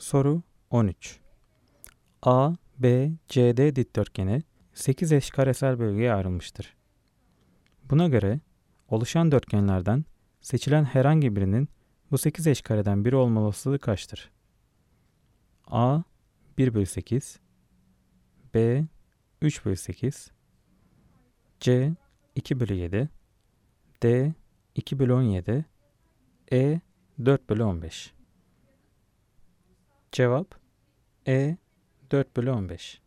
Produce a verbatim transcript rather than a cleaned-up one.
Soru on üç. A, B, C D dikdörtgeni sekiz eşkaresel bölgeye ayrılmıştır. Buna göre oluşan dörtgenlerden seçilen herhangi birinin bu sekiz eşkareden biri olma olasılığı kaçtır? A bir bölü sekiz, B üç bölü sekiz, C iki bölü yedi, D iki bölü on yedi, E dört bölü on beş. Cevap E dört bölü on beş.